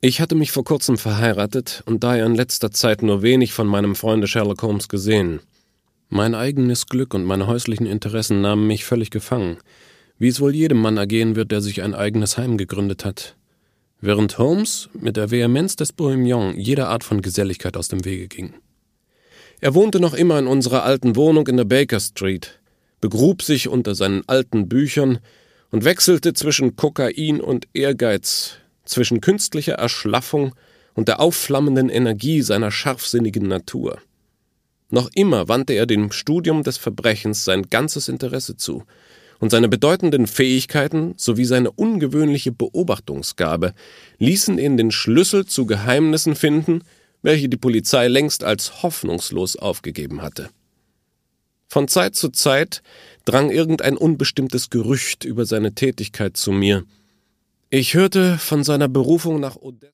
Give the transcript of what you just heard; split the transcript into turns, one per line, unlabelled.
Ich hatte mich vor kurzem verheiratet und daher in letzter Zeit nur wenig von meinem Freunde Sherlock Holmes gesehen. Mein eigenes Glück und meine häuslichen Interessen nahmen mich völlig gefangen, wie es wohl jedem Mann ergehen wird, der sich ein eigenes Heim gegründet hat. Während Holmes mit der Vehemenz des Bohemian jeder Art von Geselligkeit aus dem Wege ging. Er wohnte noch immer in unserer alten Wohnung in der Baker Street, begrub sich unter seinen alten Büchern und wechselte zwischen Kokain und Ehrgeiz, zwischen künstlicher Erschlaffung und der aufflammenden Energie seiner scharfsinnigen Natur. Noch immer wandte er dem Studium des Verbrechens sein ganzes Interesse zu, und seine bedeutenden Fähigkeiten sowie seine ungewöhnliche Beobachtungsgabe ließen ihn den Schlüssel zu Geheimnissen finden, welche die Polizei längst als hoffnungslos aufgegeben hatte. Von Zeit zu Zeit drang irgendein unbestimmtes Gerücht über seine Tätigkeit zu mir. Ich hörte von seiner Berufung nach Odessa.